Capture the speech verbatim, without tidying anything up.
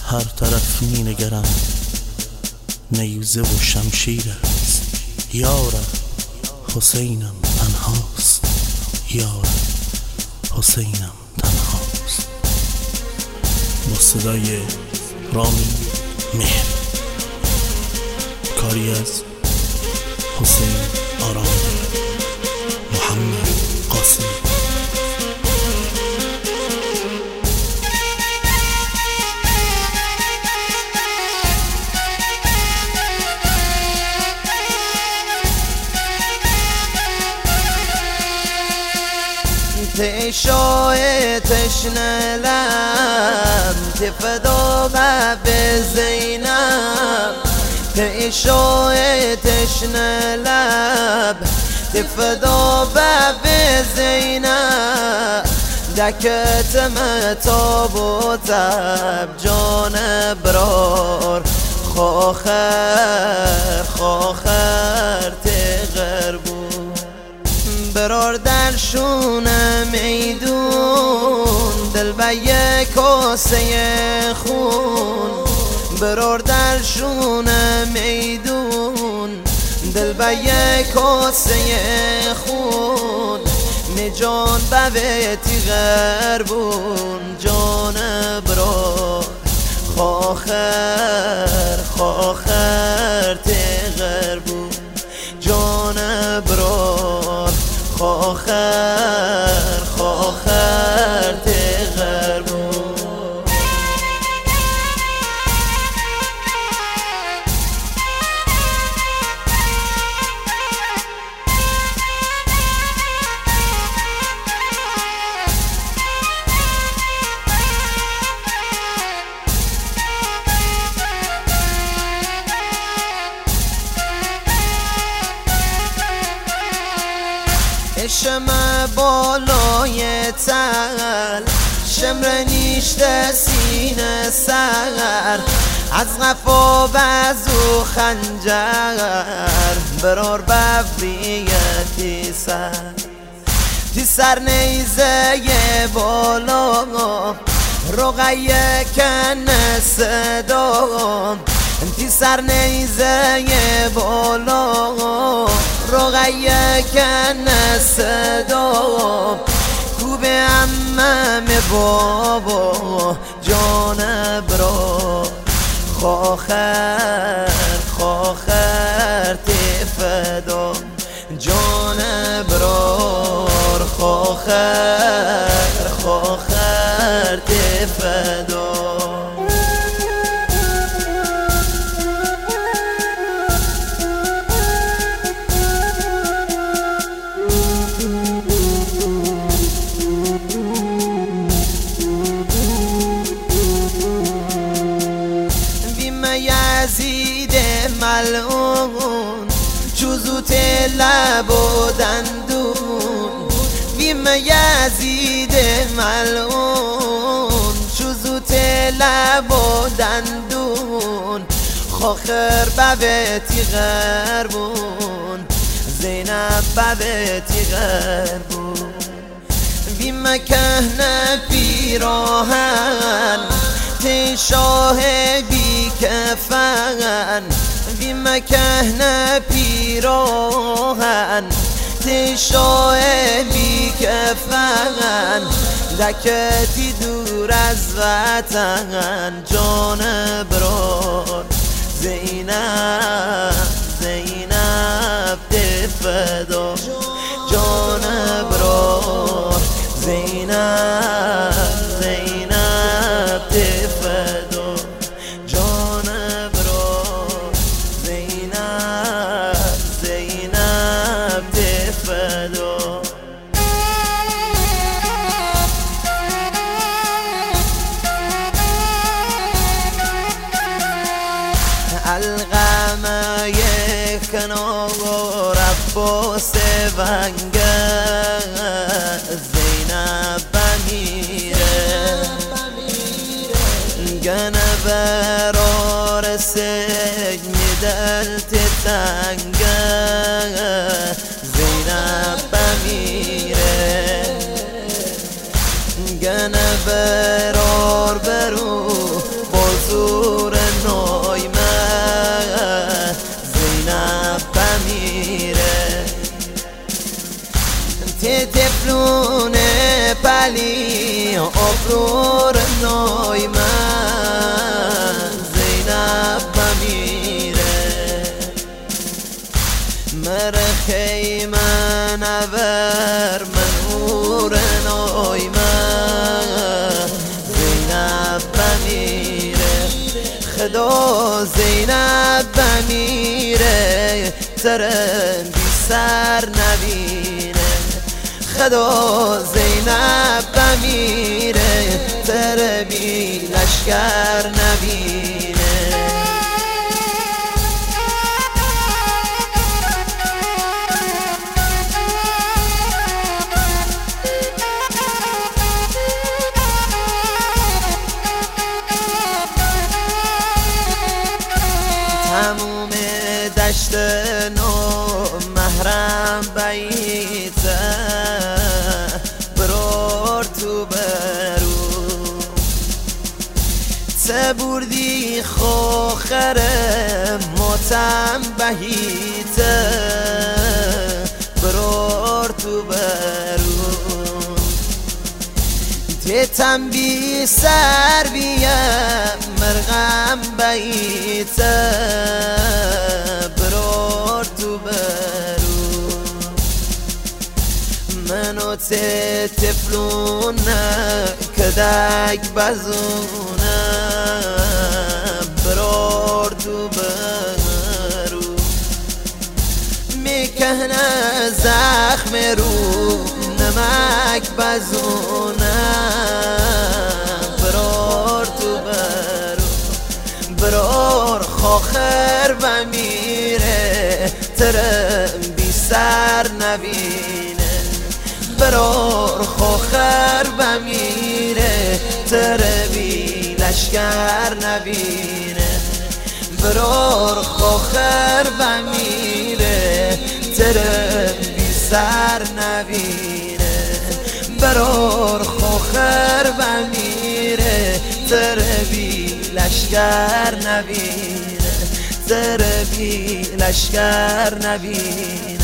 هر طرف می نگرم نیزه و شمشیر است. یارب حسینم تنهاست، یارب حسینم تنهاست. با صدای رامی مهر، کاری از حسین آرامی، محمد قاسمی. تشای تشنه لب تفدا به زینب، تشای تشنه لب تفدا به زینب. دکت متاب و تب جان برار خواخر خواخر تغر بود. برار در شونه میدون دل به یک کاسه خون. برار در شونه میدون دل به یک کاسه خون. می جان به ویتی غربون جان برار خواخر خواخر تغر بود. جان برار خواخر خواخر تغر بود. شم بالای تل شمر نیشت سینه سر. از غفا بزو خنجر برار بفریتی سر. تی سر نیزه بالا رقیه کن صدا. تی سر نیزه بالا رقیه کن صدا. کوب عمم بابا جان برار خواخر خواخر تفدا. جان برار خواخر خواخر تفدا. یزید ملعون جزوت لب و دندون. ویم یزید ملعون جزوت لب و دندون. خاخر ببتی غربون زینب ببتی غربون. ویم کهنه پیراهن شاه بی کفن. ویم کهنه پیراهن شاه بی کفن. دکتی دور از وطن جان برار زینب زینب تفدا. جان برار زینب زینب تفدا. جان برار زینب زینب تفدا. القمه کنار عباس ونگر زینب بمیره. گنه برار سجن دلت تنگه زینب بمیره. گنه برار برو بازو تفلور نای من زینب بمیره مرخی من ابر منور نای من زینب بمیره خدا زینب بمیره ترم بی سر نبینه خدا زینب بمیره تر بی لشکر نبینه تموم دشت نو محرم بیته برور تو برو تبوردی خوخر متم بهیته برور تو برو تیتم بی سر بیم مرغم بیته برور تو برو منو تی تفلونه کدک بزونه برور تو برو میکنه زخم رو نمک بزونه برور تو برو برور خوخر بمیره ترم بی سر نبینه برور خوخر بمیره تر بی لشکر نبینه برور خوخر بمیره تر بی سر نبینه برور خوخر بمیره تر بی لشکر نبینه تر بی لشکر نبینه